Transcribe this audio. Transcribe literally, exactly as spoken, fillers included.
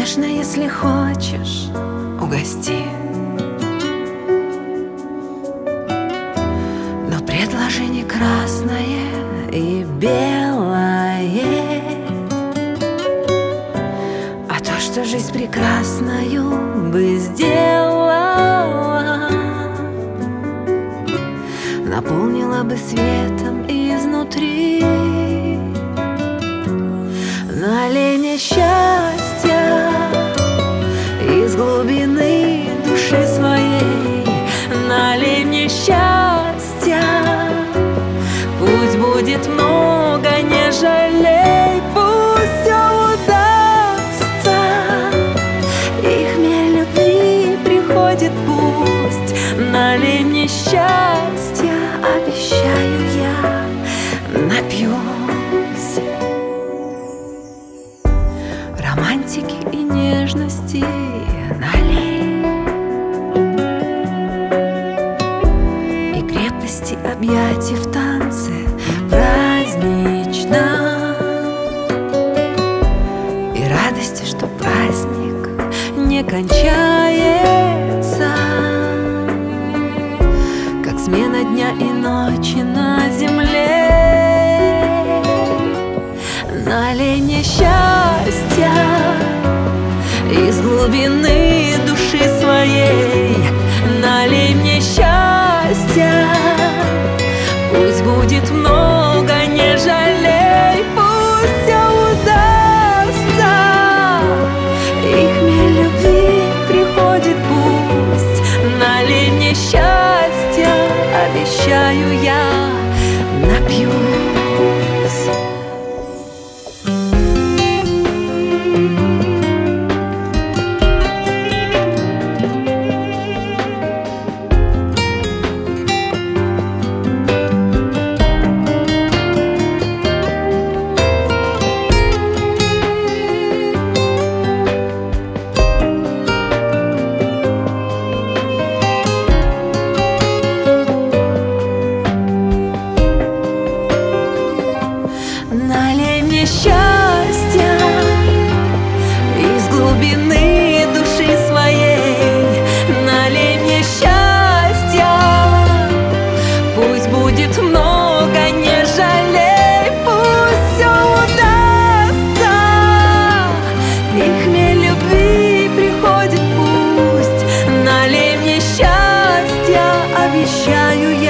Нежно, если хочешь, угости, но предложи не красное и белое, а то, что жизнь прекрасною бы сделала, наполнила бы светом изнутри. Налей мне счастья из глубины души своей, налей мне счастья, пусть будет много, не жалей, пусть все удастся, и хмель любви приходит пусть. Налей мне счастья, обещаю я, напьюсь романтики и нежности, налей и крепости объятий в танце празднично, и радости, что праздник не кончается, как смена дня и ночи на земле. Налей мне счастья из глубины души своей, налей мне счастья, пусть будет много, не жалей, пусть все удастся, и хмель любви приходит пусть. Налей мне счастья, обещаю я, напьюсь. Налей мне счастья из глубины души своей, налей мне счастья, пусть будет много, не жалей, пусть все удастся, и хмель любви приходит пусть. Налей мне счастья, обещаю я.